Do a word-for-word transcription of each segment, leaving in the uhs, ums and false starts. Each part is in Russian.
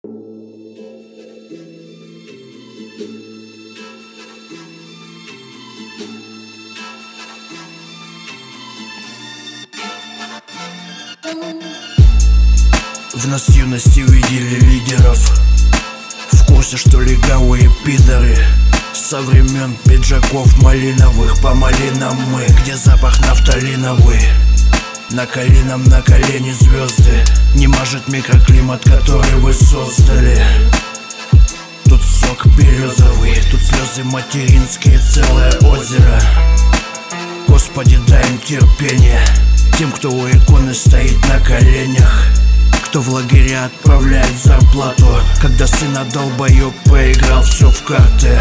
В нас юности видели лидеров, в курсе, что легавые пидоры. Со времен пиджаков малиновых по малинам мы, где запах нафталиновый. На коленом на колени звезды, не мажет микроклимат, который вы создали. Тут сок березовый, тут слезы материнские, целое озеро. Господи, дай им терпение, тем, кто у иконы стоит на коленях, кто в лагеря отправляет зарплату, когда сына долбоёб проиграл все в карты.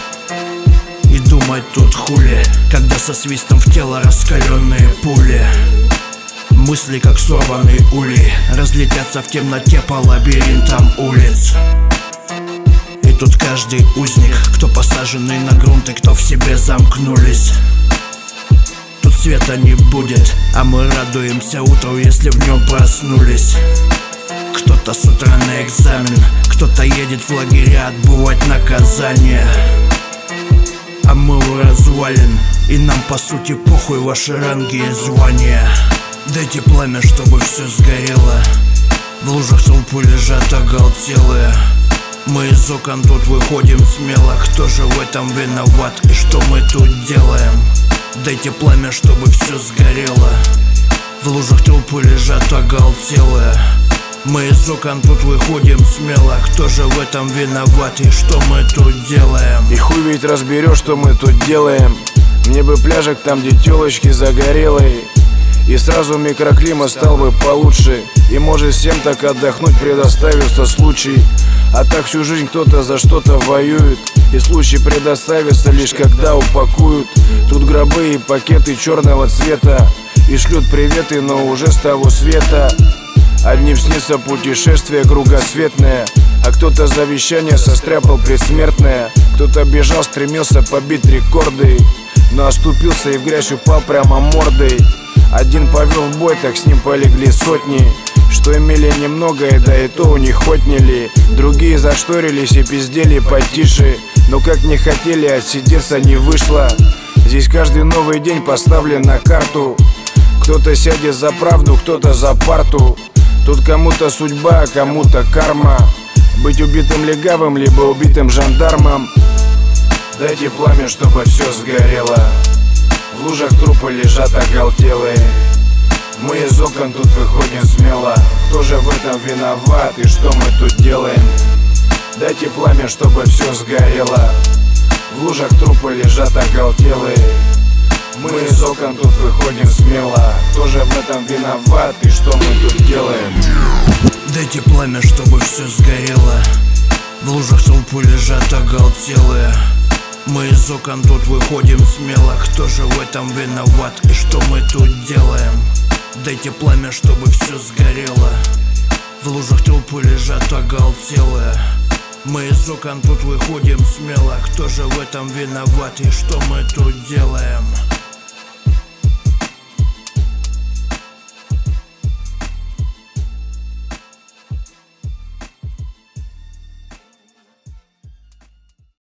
И думать тут хули, когда со свистом в тело раскаленные пули. Мысли, как сорванные улей, разлетятся в темноте по лабиринтам улиц. И тут каждый узник, кто посаженный на грунт и кто в себе замкнулись. Тут света не будет, а мы радуемся утру, если в нем проснулись. Кто-то с утра на экзамен, кто-то едет в лагеря отбывать наказание. А мы у развалин, и нам по сути похуй ваши ранги и звания. Дайте пламя, чтобы все сгорело. В лужах толпы лежат оголтелые. Мы из окон тут выходим смело. Кто же в этом виноват и что мы тут делаем? Дайте пламя, чтобы все сгорело. В лужах толпы лежат оголтелые. Мы из окон тут выходим смело. Кто же в этом виноват и что мы тут делаем? И хуй ведь разберешь, что мы тут делаем. Мне бы пляжик там, где телочки загорелые, и сразу микроклимат стал бы получше. И может всем так отдохнуть предоставится случай. А так всю жизнь кто-то за что-то воюет, и случай предоставится лишь когда упакуют. Тут гробы и пакеты черного цвета, и шлют приветы, но уже с того света. Одним снится путешествие кругосветное, а кто-то завещание состряпал предсмертное. Кто-то бежал, стремился побить рекорды, но оступился и в грязь упал прямо мордой. Один повел в бой, так с ним полегли сотни, что имели немногое, да и то у них отняли. Другие зашторились и пиздели потише, но как не хотели, отсидеться не вышло. Здесь каждый новый день поставлен на карту. Кто-то сядет за правду, кто-то за парту. Тут кому-то судьба, а кому-то карма. Быть убитым легавым, либо убитым жандармом. Дайте пламя, чтобы все сгорело. В лужах трупы лежат оголтелые. Мы из окон тут выходим смело. Кто же в этом виноват и что мы тут делаем? Дайте пламя, чтобы все сгорело. В лужах трупы лежат оголтелые. Мы из окон тут выходим смело. Кто же в этом виноват и что мы тут делаем? Дайте пламя, чтобы все сгорело. В лужах толпы лежат оголтелые. Мы из окон тут выходим смело. Кто же в этом виноват и что мы тут делаем? Дайте пламя, чтобы все сгорело. В лужах толпы лежат оголтелые. Мы из окон тут выходим смело. Кто же в этом виноват и что мы тут делаем?